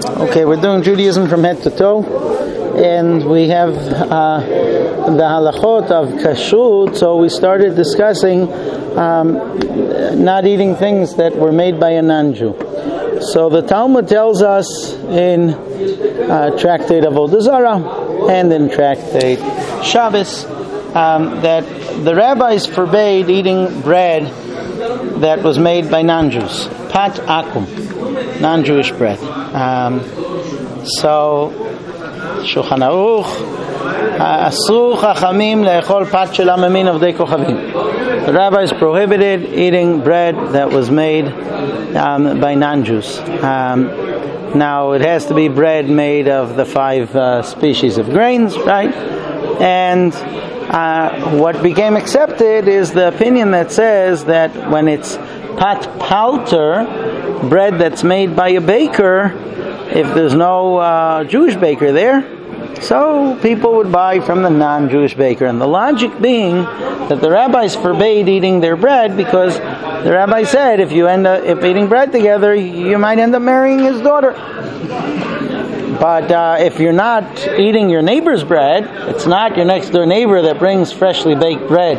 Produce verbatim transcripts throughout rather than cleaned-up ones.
Okay, we're doing Judaism from head to toe, and we have uh, the halachot of kashrut. So we started discussing um, not eating things that were made by a non-Jew. So the Talmud tells us in uh, Tractate Avodah Zarah and in Tractate Shabbos um, that the rabbis forbade eating bread that was made by non-Jews. Pat akum, non-Jewish bread. Um, so, Shulchan Aruch, Asru chachamim le'echol pat shel ha'mamin avdei kochavim. The rabbis prohibited eating bread that was made um, by non-Jews. Um, now, it has to be bread made of the five uh, species of grains, right? And uh, what became accepted is the opinion that says that when it's pat palter, bread that's made by a baker, if there's no uh, Jewish baker there, so people would buy from the non-Jewish baker. And the logic being that the rabbis forbade eating their bread because the rabbi said if you end up if eating bread together, you might end up marrying his daughter. But uh, if you're not eating your neighbor's bread, it's not your next door neighbor that brings freshly baked bread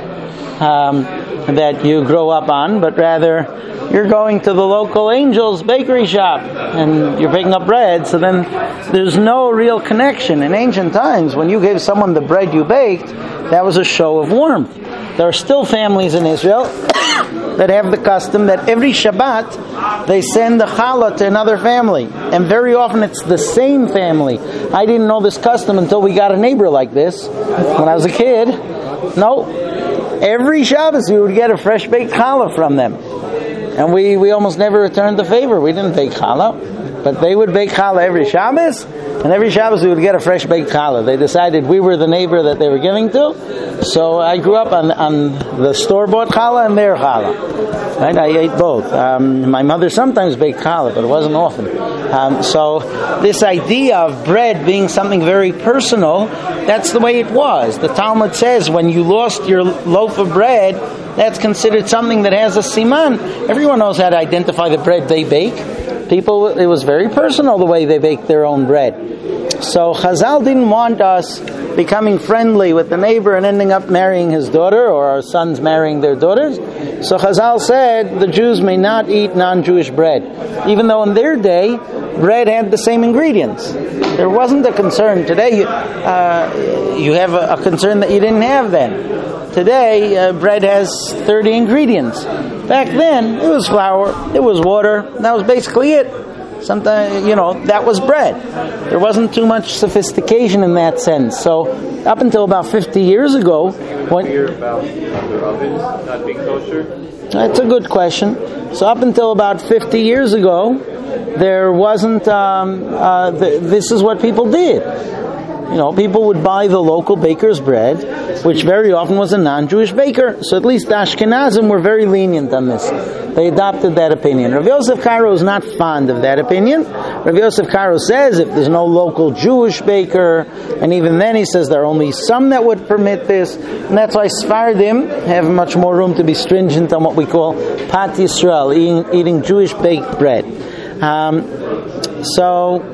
um, that you grow up on, but rather you're going to the local Angel's bakery shop and you're picking up bread, so then there's no real connection. In ancient times, when you gave someone the bread you baked, that was a show of warmth. There are still families in Israel that have the custom that every Shabbat they send a challah to another family, and very often it's the same family. I didn't know this custom until we got a neighbor like this when I was a kid. No, every Shabbos we would get a fresh baked challah from them. And we, we almost never returned the favor. We didn't bake challah, but they would bake challah every Shabbos, and every Shabbos we would get a fresh baked challah. They decided we were the neighbor that they were giving to, so I grew up on, on the store-bought challah and their challah. Right? I ate both. Um, my mother sometimes baked challah, but it wasn't often. Um, so this idea of bread being something very personal, that's the way it was. The Talmud says when you lost your loaf of bread, that's considered something that has a siman. Everyone knows how to identify the bread they bake. People, it was very personal the way they baked their own bread. So Chazal didn't want us becoming friendly with the neighbor and ending up marrying his daughter, or our sons marrying their daughters. So Chazal said the Jews may not eat non-Jewish bread, even though in their day bread had the same ingredients. There wasn't a concern. Today you, uh, you have a, a concern that you didn't have then. Today, uh, bread has thirty ingredients. Back then, it was flour, it was water, and that was basically it. Sometimes, you know, that was bread. There wasn't too much sophistication in that sense. So, up until about fifty years ago, when hear about the ovens not being kosher? That's a good question. So, up until about fifty years ago, there wasn't. Um, uh, th- this is what people did. You know, people would buy the local baker's bread, which very often was a non-Jewish baker. So at least the Ashkenazim were very lenient on this. They adopted that opinion. Rav Yosef Karo is not fond of that opinion. Rav Yosef Karo says if there's no local Jewish baker, and even then he says there are only some that would permit this, and that's why Sfardim have much more room to be stringent on what we call Pat Yisrael, eating, eating Jewish baked bread. Um, so...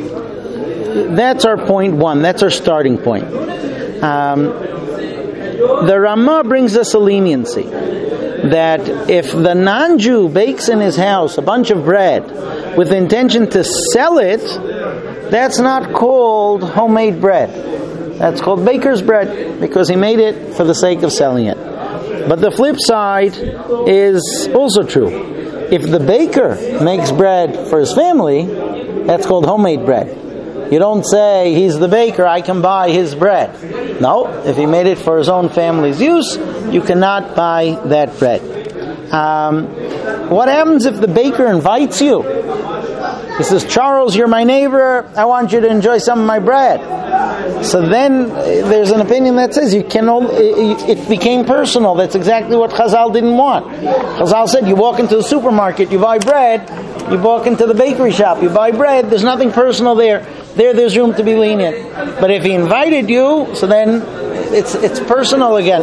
That's our point one. That's our starting point. Um, the Ramah brings us a leniency that if the non-Jew bakes in his house a bunch of bread with the intention to sell it, that's not called homemade bread. That's called baker's bread because he made it for the sake of selling it. But the flip side is also true. If the baker makes bread for his family, that's called homemade bread. You don't say, he's the baker, I can buy his bread. No, if he made it for his own family's use, you cannot buy that bread. Um, what happens if the baker invites you? He says, Charles, you're my neighbor, I want you to enjoy some of my bread. So then there's an opinion that says you can only, it became personal. That's exactly what Chazal didn't want. Chazal said you walk into the supermarket, you buy bread, you walk into the bakery shop, you buy bread, there's nothing personal there. There, there's room to be lenient. But if he invited you, so then it's it's personal again.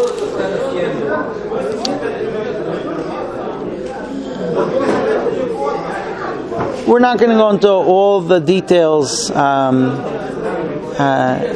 we're not going to go into all the details. Um, uh,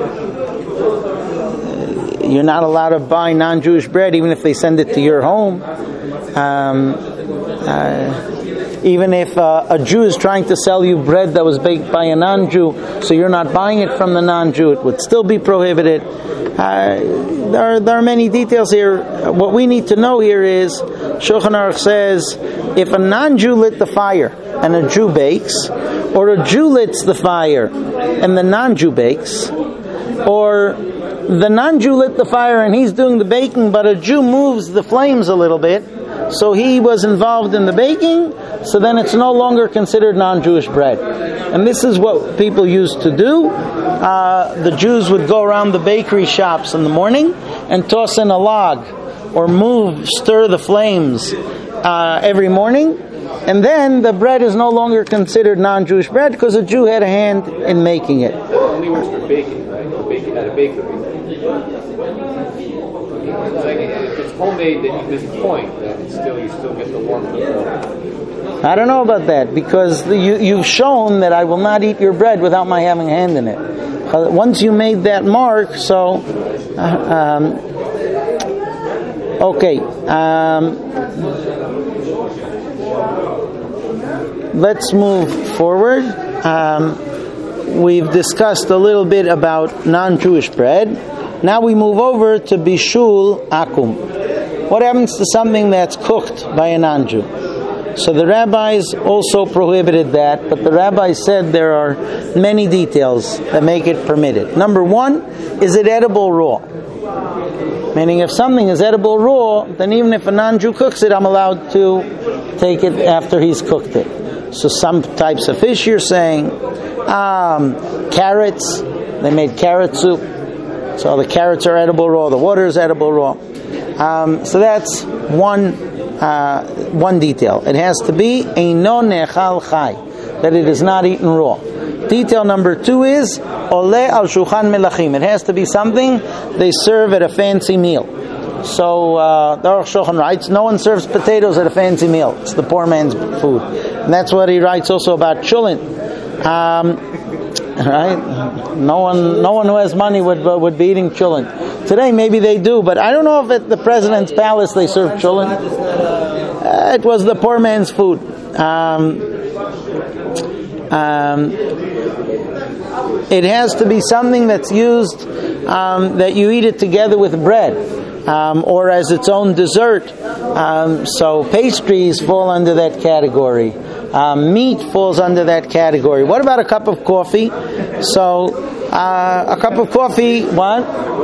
you're not allowed to buy non-Jewish bread, even if they send it to your home. Um, uh, even if uh, a Jew is trying to sell you bread that was baked by a non-Jew, so you're not buying it from the non-Jew, it would still be prohibited. Uh, there, are, there are many details here. What we need to know here is, Shulchan Aruch says, if a non-Jew lit the fire and a Jew bakes, or a Jew lits the fire and the non-Jew bakes, or the non-Jew lit the fire and he's doing the baking, but a Jew moves the flames a little bit, so he was involved in the baking, so then it's no longer considered non-Jewish bread. And this is what people used to do. Uh, the Jews would go around the bakery shops in the morning and toss in a log, or move, stir the flames uh, every morning, and then the bread is no longer considered non-Jewish bread because a Jew had a hand in making it. It only works for baking, right? Baking at a bakery. It's like if it's homemade, then you miss the point. That it's still you still get the warmth of the. I don't know about that, because the, you, you've shown that I will not eat your bread without my having a hand in it. Uh, once you made that mark, so uh, um, okay. Um, let's move forward. Um, we've discussed a little bit about non-Jewish bread. Now we move over to bishul akum. What happens to something that's cooked by a non-Jew? So the rabbis also prohibited that, but the rabbis said there are many details that make it permitted. Number one, is it edible raw? Meaning if something is edible raw, then even if a non-Jew cooks it, I'm allowed to take it after he's cooked it. So some types of fish, you're saying, um, carrots, they made carrot soup. So the carrots are edible raw, the water is edible raw. Um, so that's one uh, one detail. It has to be eino nechal chai, that it is not eaten raw. Detail number two is ole al shulchan melachim. It has to be something they serve at a fancy meal. So uh, the Aruch Shulchan writes, no one serves potatoes at a fancy meal. It's the poor man's food. And that's what he writes also about chulin. Um, Right? No one, no one who has money would uh, would be eating chulin. Today, maybe they do, but I don't know if at the president's palace they serve chulin. Uh, it was the poor man's food. Um, um, it has to be something that's used um, that you eat it together with bread, um, or as its own dessert. Um, so pastries fall under that category. Um, meat falls under that category. What about a cup of coffee? So, uh, a cup of coffee, what?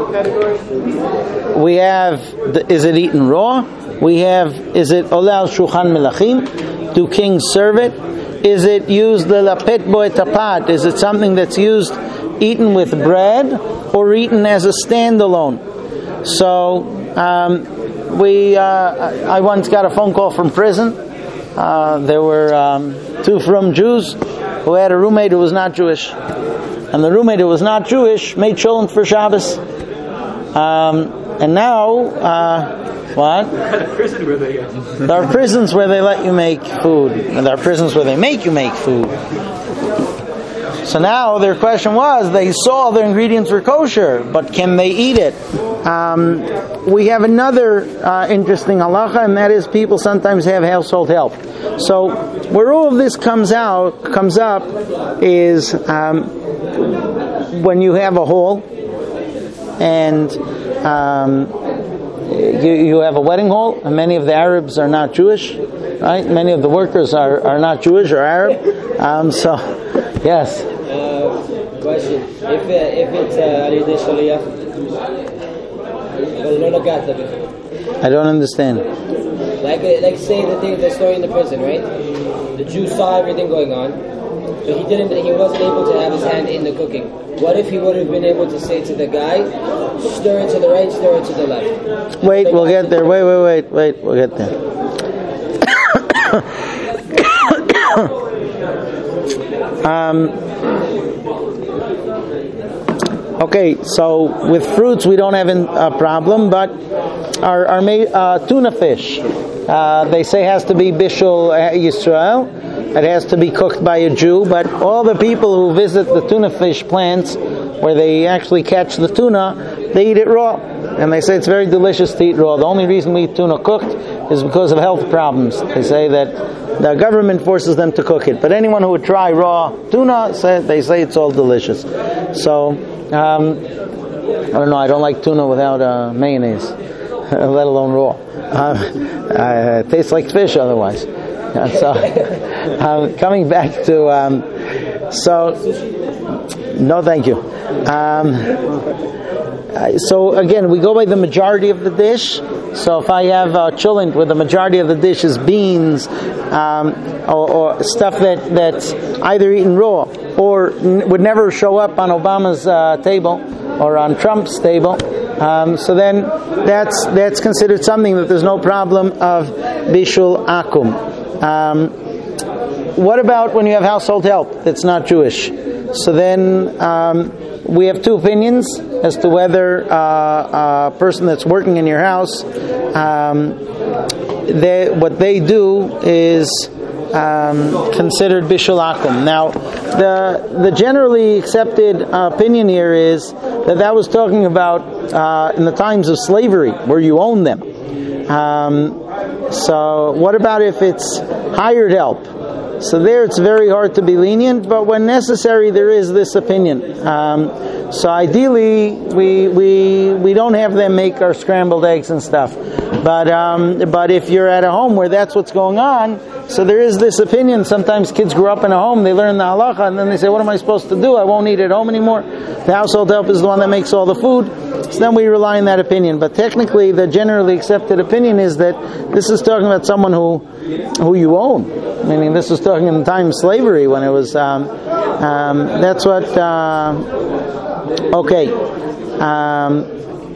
We have, the, is it eaten raw? We have, is it ole al shulchan melachim? Do kings serve it? Is it used lelapet bo et tapat? Is it something that's used, eaten with bread, or eaten as a standalone? So, um, we, uh, I once got a phone call from prison. Uh, there were um, two frum Jews who had a roommate who was not Jewish, and the roommate who was not Jewish made chulin for Shabbos. Um, and now, uh, what? What kind of prison were they in? There are prisons where they let you make food, and there are prisons where they make you make food. So now their question was, they saw the ingredients were kosher, but can they eat it? Um, we have another uh, interesting halacha, and that is people sometimes have household help. So where all of this comes out, comes up, is um, when you have a hall, and um, you, you have a wedding hall, and many of the Arabs are not Jewish, right? Many of the workers are, are not Jewish or Arab. Um, so, yes. Uh, question: If uh, if it's alidei shaliyah, I don't understand. Like like say the thing, the story in the prison, right? The Jew saw everything going on, but he didn't. He wasn't able to have his hand in the cooking. What if he would have been able to say to the guy, stir it to the right, stir it to the left? Wait, we'll get there. Wait, wait, wait, wait. We'll get there. um. Okay, so with fruits we don't have a problem, but our, our uh, tuna fish, uh, they say has to be bishul Yisrael. it has to be cooked by a Jew, but all the people who visit the tuna fish plants where they actually catch the tuna, they eat it raw. And they say it's very delicious to eat raw. The only reason we eat tuna cooked is because of health problems. They say that the government forces them to cook it. But anyone who would try raw tuna, say, they say it's all delicious. So, um, I don't know, I don't like tuna without uh, mayonnaise, let alone raw. Uh, uh, it tastes like fish otherwise. And so, um, coming back to, um, so, no thank you. Um, Uh, so again, we go by the majority of the dish. So if I have a chulent where the majority of the dish is beans um, or, or stuff that, that's either eaten raw or n- would never show up on Obama's uh, table or on Trump's table, um, so then that's that's considered something that there's no problem of bishul akum. Um, what about when you have household help that's not Jewish? So then um, we have two opinions as to whether uh, a person that's working in your house, um, they, what they do is um, considered bishul akum. Now, the the generally accepted uh, opinion here is that that was talking about uh, in the times of slavery, where you own them. Um, so, what about if it's hired help? So there it's very hard to be lenient, but when necessary there is this opinion. Um, so ideally we we we don't have them make our scrambled eggs and stuff. But um, but if you're at a home where that's what's going on, so there is this opinion. Sometimes kids grow up in a home, they learn the halacha, and then they say, what am I supposed to do? I won't eat at home anymore. The household help is the one that makes all the food. So then we rely on that opinion. But technically the generally accepted opinion is that this is talking about someone who who you own. Meaning this was talking in the time of slavery when it was, um, um, that's what, uh, okay. Um,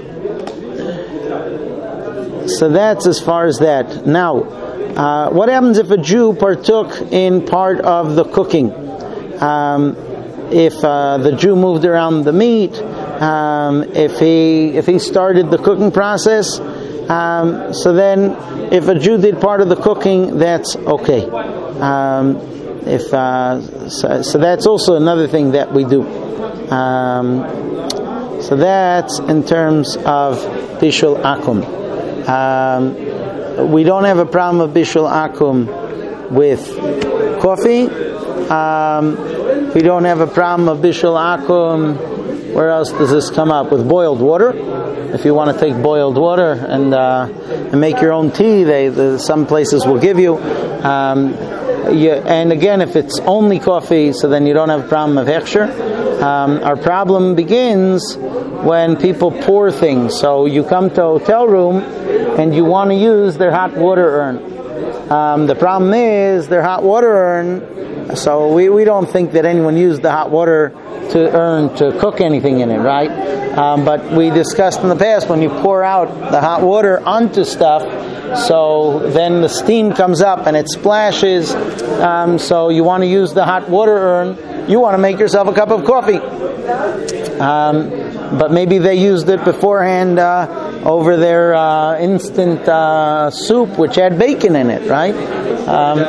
so that's as far as that. Now, uh, what happens if a Jew partook in part of the cooking? Um, if uh, the Jew moved around the meat, um, if he if he started the cooking process, um, so then if a Jew did part of the cooking, that's okay. Um, if uh, so, so that's also another thing that we do. Um, so that's in terms of bishul akum. Um, we don't have a problem of bishul akum with coffee. Um, we don't have a problem of bishul akum. Where else does this come up? With boiled water. If you want to take boiled water and uh, and make your own tea, they the, some places will give you. Um, you, and again, if it's only coffee, so then you don't have a problem of hechsher. Um, our problem begins when people pour things. So you come to a hotel room and you want to use their hot water urn. Um, the problem is their hot water urn. So we, we don't think that anyone used the hot water to urn to cook anything in it, right? Um, but we discussed in the past when you pour out the hot water onto stuff, so then the steam comes up and it splashes. Um, so you want to use the hot water urn. You want to make yourself a cup of coffee. Um, but maybe they used it beforehand uh, over their uh, instant uh, soup, which had bacon in it, right? Um,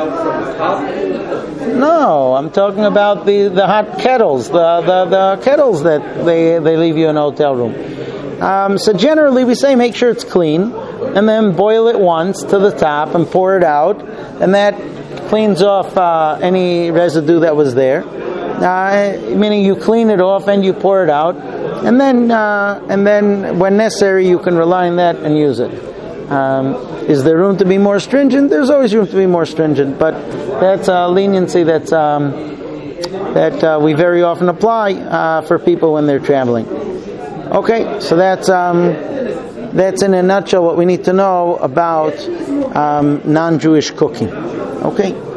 No, I'm talking about the, the hot kettles, the, the, the kettles that they, they leave you in a hotel room. Um, so generally we say make sure it's clean, and then boil it once to the top and pour it out, and that cleans off uh, any residue that was there. Uh, meaning you clean it off and you pour it out, and then uh, and then when necessary you can rely on that and use it. Um, is there room to be more stringent? There's always room to be more stringent, but that's a leniency that's um, that uh, we very often apply uh, for people when they're traveling. Okay, so that's um, that's in a nutshell what we need to know about um, non-Jewish cooking. Okay.